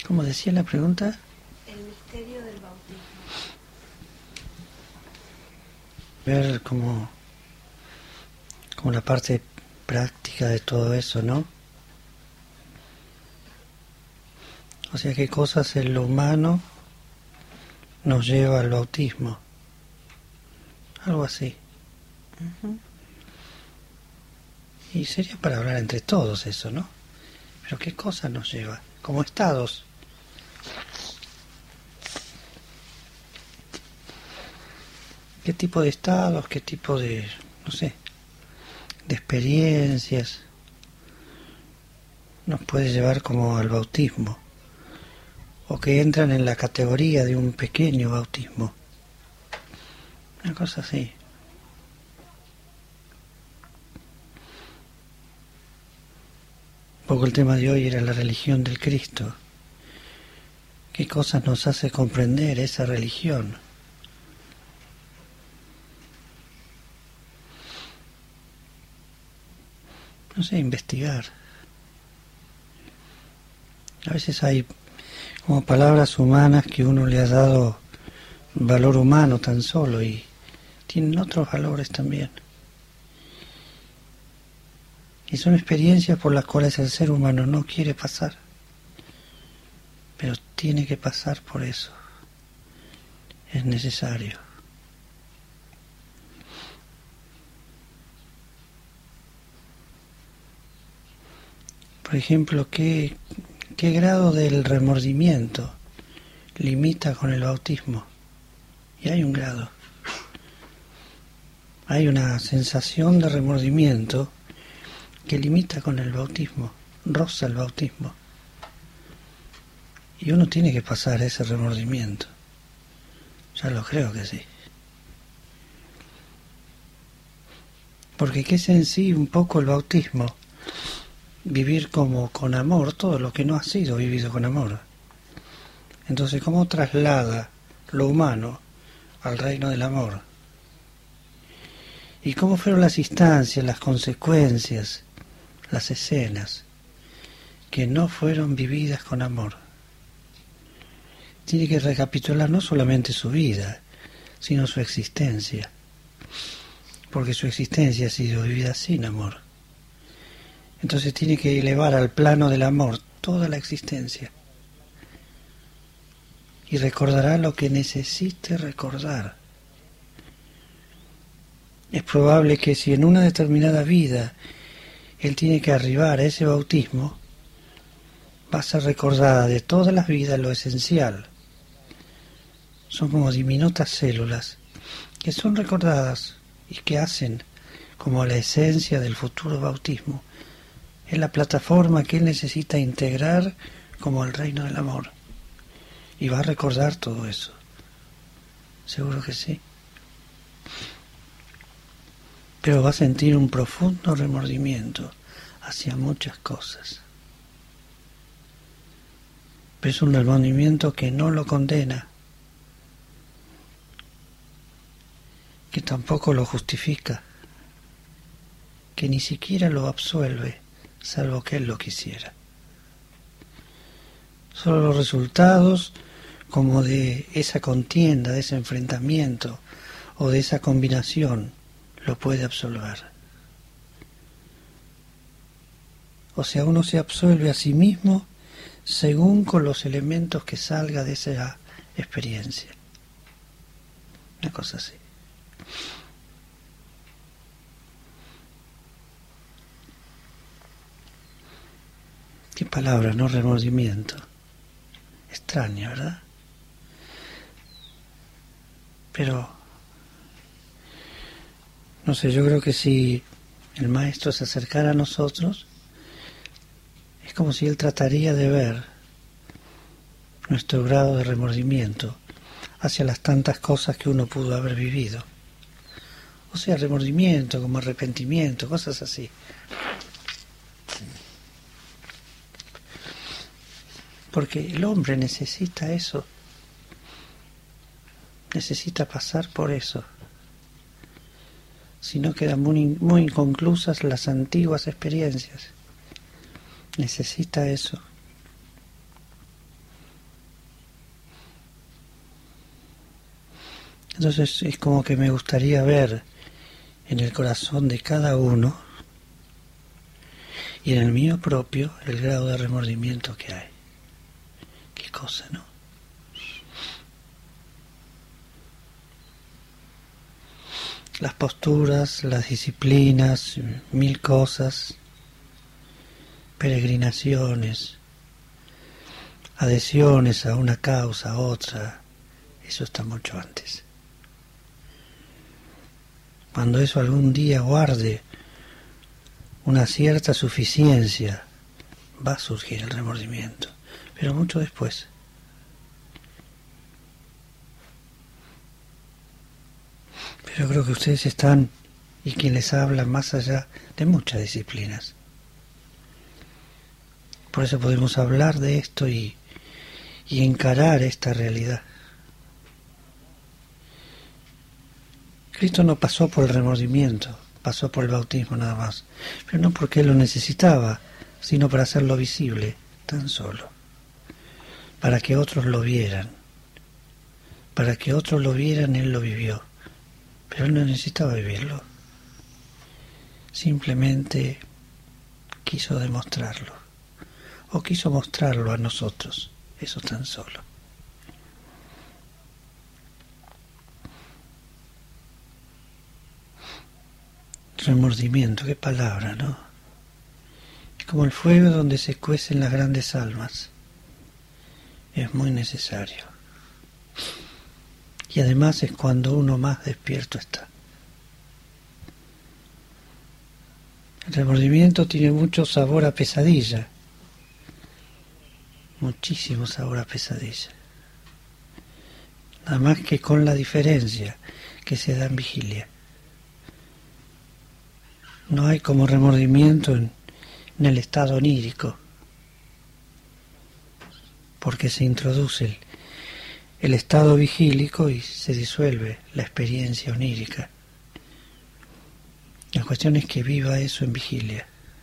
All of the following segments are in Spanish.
¿Cómo decía la pregunta? El misterio del bautismo. Ver como la parte práctica de todo eso, ¿no? O sea, qué cosas en lo humano nos lleva al bautismo. Algo así. Uh-huh. Y sería para hablar entre todos eso, ¿no? Pero qué cosas nos lleva, como estados. ¿Qué tipo de estados, qué tipo de, no sé, de experiencias nos puede llevar como al bautismo? O que entran en la categoría de un pequeño bautismo. Una cosa así. Un poco el tema de hoy era la religión del Cristo. ¿Qué cosas nos hace comprender esa religión? No sé, investigar. A veces hay como palabras humanas que uno le ha dado valor humano tan solo y tienen otros valores también. Y son experiencias por las cuales el ser humano no quiere pasar, pero tiene que pasar por eso. Es necesario. Por ejemplo, ¿qué grado del remordimiento limita con el bautismo? Y hay un grado. Hay una sensación de remordimiento que limita con el bautismo, roza el bautismo. Y uno tiene que pasar ese remordimiento. Ya lo creo que sí. Porque ¿qué es en sí un poco el bautismo? Vivir como con amor todo lo que no ha sido vivido con amor. Entonces, ¿cómo traslada lo humano al reino del amor? ¿Y cómo fueron las instancias, las consecuencias, las escenas que no fueron vividas con amor? Tiene que recapitular no solamente su vida, sino su existencia, porque su existencia ha sido vivida sin amor. Entonces tiene que elevar al plano del amor toda la existencia y recordará lo que necesite recordar. Es probable que si en una determinada vida él tiene que arribar a ese bautismo, va a ser recordada de todas las vidas lo esencial. Son como diminutas células que son recordadas y que hacen como la esencia del futuro bautismo. Es la plataforma que él necesita integrar como el reino del amor. Y va a recordar todo eso. Seguro que sí. Pero va a sentir un profundo remordimiento hacia muchas cosas. Pero es un remordimiento que no lo condena, que tampoco lo justifica, que ni siquiera lo absuelve, salvo que él lo quisiera. Solo los resultados como de esa contienda, de ese enfrentamiento o de esa combinación lo puede absolver. O sea, uno se absuelve a sí mismo según con los elementos que salga de esa experiencia. Una cosa así. Qué palabra, ¿no? Remordimiento. Extraña, ¿verdad? Pero, no sé, yo creo que si el maestro se acercara a nosotros, es como si él trataría de ver nuestro grado de remordimiento hacia las tantas cosas que uno pudo haber vivido. O sea, remordimiento, como arrepentimiento, cosas así. Porque el hombre necesita eso. Necesita pasar por eso. Si no quedan muy inconclusas las antiguas experiencias. Necesita eso. Entonces es como que me gustaría ver en el corazón de cada uno y en el mío propio el grado de remordimiento que hay. Qué cosa, ¿no? Las posturas, las disciplinas, mil cosas, peregrinaciones, adhesiones a una causa, a otra, eso está mucho antes. Cuando eso algún día guarde una cierta suficiencia, va a surgir el remordimiento, pero mucho después. Pero creo que ustedes están, y quien les habla, más allá de muchas disciplinas. Por eso podemos hablar de esto y encarar esta realidad. Cristo no pasó por el remordimiento, pasó por el bautismo nada más, pero no porque Él lo necesitaba, sino para hacerlo visible, tan solo, para que otros lo vieran. Para que otros lo vieran, Él lo vivió, pero Él no necesitaba vivirlo, simplemente quiso demostrarlo, o quiso mostrarlo a nosotros, eso tan solo. Remordimiento, qué palabra, ¿no? Es como el fuego donde se cuecen las grandes almas. Es muy necesario. Y además es cuando uno más despierto está. El remordimiento tiene mucho sabor a pesadilla. Muchísimo sabor a pesadilla. Nada más que con la diferencia que se da en vigilia. No hay como remordimiento en el estado onírico, porque se introduce el estado vigílico y se disuelve la experiencia onírica. La cuestión es que viva eso en vigilia.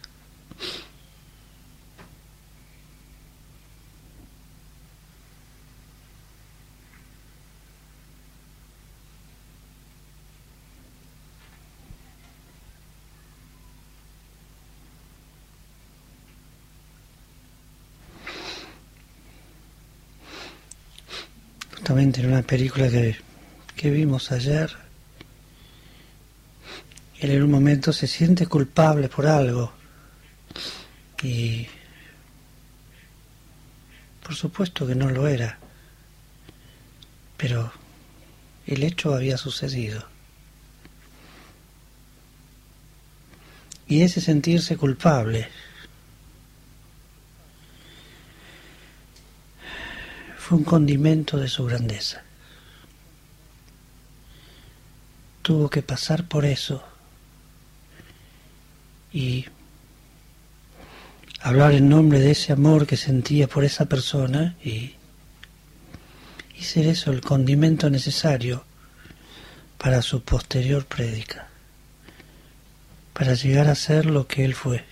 Justamente en una película que vimos ayer, él en un momento se siente culpable por algo y por supuesto que no lo era, pero el hecho había sucedido. Y ese sentirse culpable fue un condimento de su grandeza. Tuvo que pasar por eso y hablar en nombre de ese amor que sentía por esa persona y ser eso el condimento necesario para su posterior prédica, para llegar a ser lo que él fue.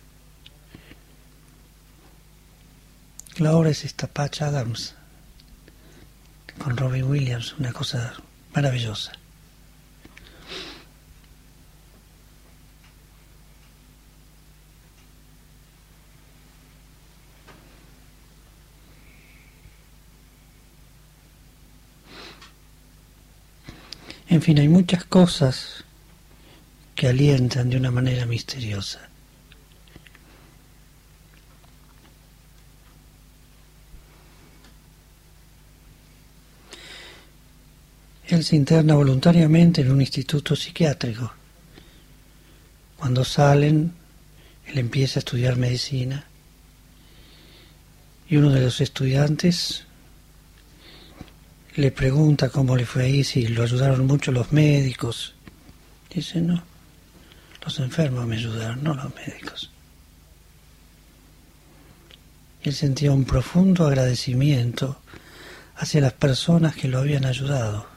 La obra es esta Patch Adams con Robin Williams, una cosa maravillosa. En fin, hay muchas cosas que alientan de una manera misteriosa. Él se interna voluntariamente en un instituto psiquiátrico. Cuando salen, él empieza a estudiar medicina y uno de los estudiantes le pregunta cómo le fue ahí, si lo ayudaron mucho los médicos. Dice, no, los enfermos me ayudaron, no los médicos. Y él sentía un profundo agradecimiento hacia las personas que lo habían ayudado.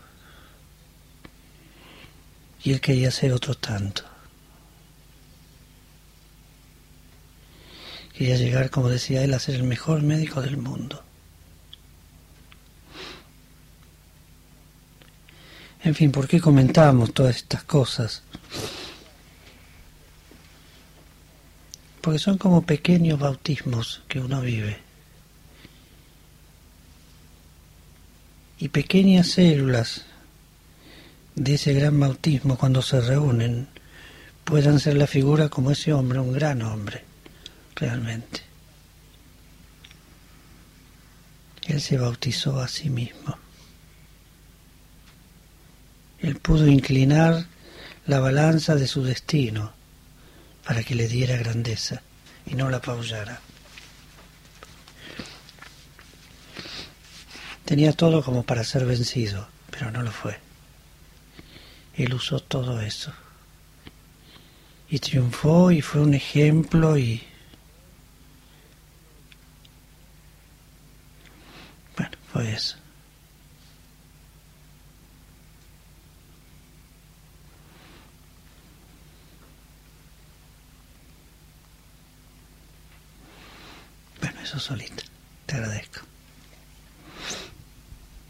Y él quería ser otro tanto. Quería llegar, como decía él, a ser el mejor médico del mundo. En fin, ¿por qué comentamos todas estas cosas? Porque son como pequeños bautismos que uno vive. Y pequeñas células de ese gran bautismo, cuando se reúnen, puedan ser la figura como ese hombre, un gran hombre, realmente. Él se bautizó a sí mismo. Él pudo inclinar la balanza de su destino para que le diera grandeza y no la apabullara. Tenía todo como para ser vencido, pero no lo fue. Él usó todo eso. Y triunfó y fue un ejemplo y... Bueno, fue eso. Bueno, eso solito. Te agradezco.